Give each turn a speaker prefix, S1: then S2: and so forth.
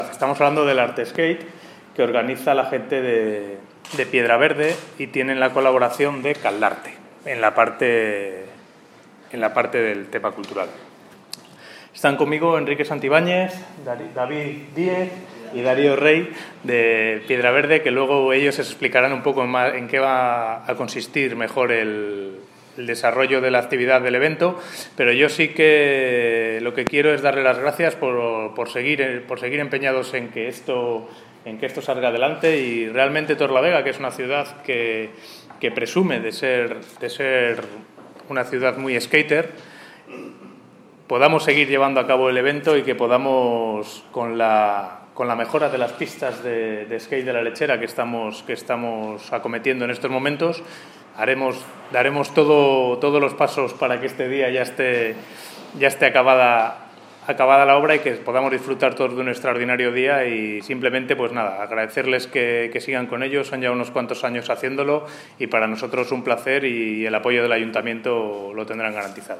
S1: Estamos hablando del Art Skate que organiza la gente de Piedra Verde y tienen la colaboración de Caldarte en la parte del tema cultural. Están conmigo Enrique Santibáñez, David Díez y Darío Rey de Piedra Verde, que luego ellos explicarán un poco más en qué va a consistir mejor el desarrollo de la actividad del evento, pero yo sí que lo que quiero es darle las gracias por seguir empeñados en que esto salga adelante, y realmente Torlavega, que es una ciudad que presume de ser una ciudad muy skater, podamos seguir llevando a cabo el evento y que podamos, con la mejora de las pistas de skate de la Lechera que estamos acometiendo en estos momentos, daremos todos los pasos para que este día ya esté acabada la obra y que podamos disfrutar todos de un extraordinario día. Y simplemente, pues nada, agradecerles que sigan con ellos. Son ya unos cuantos años haciéndolo y para nosotros un placer, y el apoyo del Ayuntamiento lo tendrán garantizado.